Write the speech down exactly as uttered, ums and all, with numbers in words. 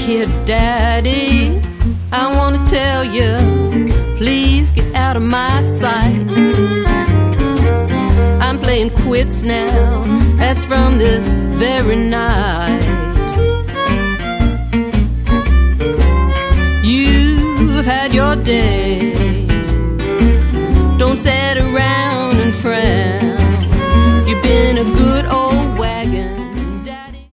here, Daddy, I want to tell you, please get out of my sight. I'm playing quits now, that's from this very night. You've had your day,